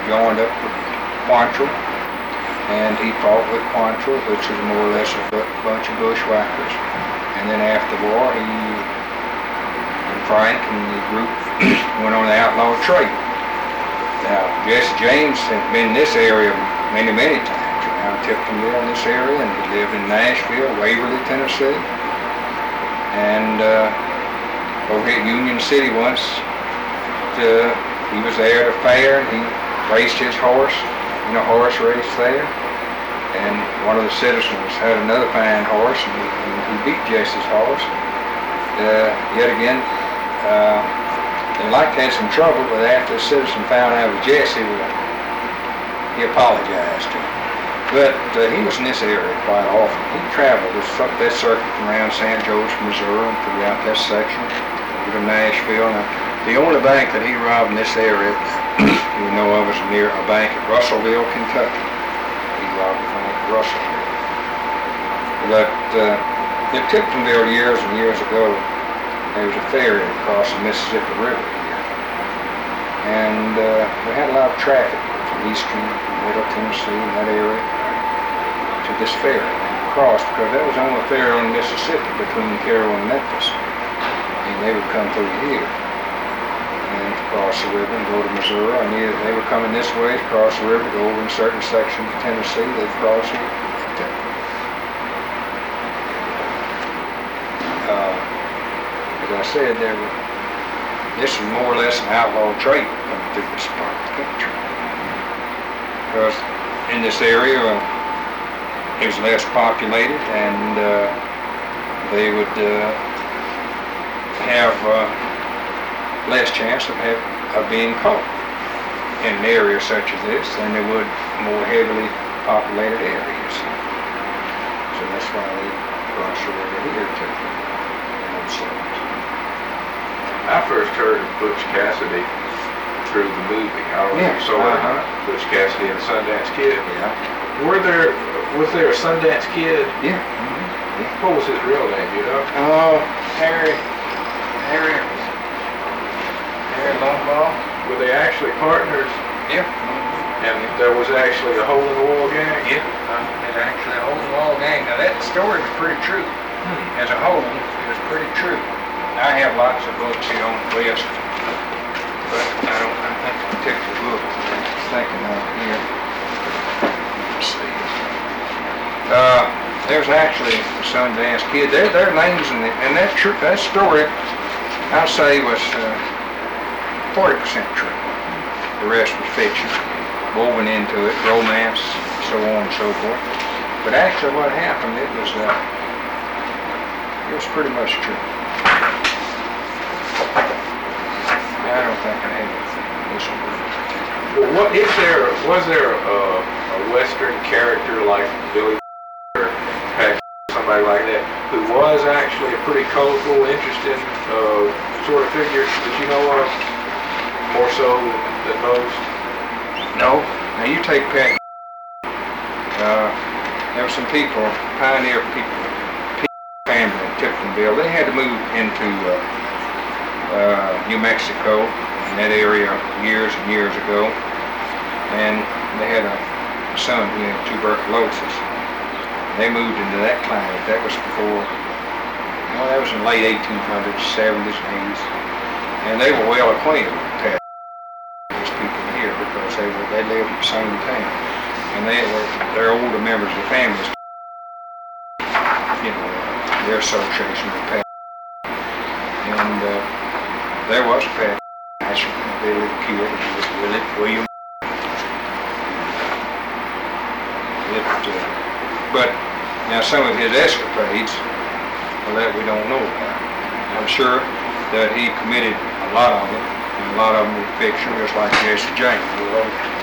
joined up with Quantrill, and he fought with Quantrill, which was more or less a bunch of bushwhackers. And then after the war, he and Frank and the group went on the outlaw trail. Now, Jesse James had been in this area many, many times, around Tiptonville in this area, and he lived in Nashville, Waverly, Tennessee. And over here at Union City once, he was there at a fair, and he raced his horse, horse race there. And one of the citizens had another fine horse, and he beat Jesse's horse. Yet again, they liked to have some trouble, but after the citizen found out it was Jesse, he apologized to him. But he was in this area quite often. He traveled that circuit from around St. Joseph, Missouri, and throughout that section, over to Nashville. Now, the only bank that he robbed in this area you know of is near a bank at Russellville, Kentucky. He robbed a bank at Russellville. But in Tiptonville years and years ago, there was a ferry across the Mississippi River here. And we had a lot of traffic from eastern and middle Tennessee and that area to this ferry. Crossed because that was the only ferry on the Mississippi between Carroll and Memphis. And they would come through here and cross the river and go to Missouri. And either they were coming this way, cross the river, go over in certain sections of Tennessee, they'd cross here. As I said, this was more or less an outlaw trade coming through this part of the country. Because in this area, it was less populated, and they would have less chance of being caught in an area such as this than they would more heavily populated areas. So that's why they cross the river here too. I first heard of Butch Cassidy through the movie. I don't know if you saw it or not. Butch Cassidy and the Sundance Kid. Yeah. Was there a Sundance Kid? Yeah. What was his real name, you know? Harry Lumbaugh. Were they actually partners? Yeah. And there was actually a hole-in-the-wall gang? Yeah. There's actually a hole-in-the-wall gang. Now that story was pretty true. As a whole, it was pretty true. I have lots of books here on the list, but I think a particular book I'm thinking of here. Let's see. There's actually a Sundance Kid. Their names and that story, I'd say, was 40% true. The rest was fiction, woven into it, romance, so on and so forth. But actually, what happened, it was pretty much true. I don't think I had this one. Well, was there a Western character like Billy or somebody like that who was actually a pretty colorful, interesting sort of figure that you know of, more so than most? No. Now you take Pat. There were some people, pioneer people, family in Tiptonville. They had to move into New Mexico, in that area years and years ago, and they had a son who had tuberculosis. They moved into that climate. That was before, that was in the late 1800s, 70s, and 80s, and they were well acquainted with these people here because they lived in the same town, and they're older members of the families. Their association with Pat, and there was Pat, Billy the Kid, and was William. But now some of his escapades, that we don't know about. I'm sure that he committed a lot of them, and a lot of them were fiction, just like Jesse James.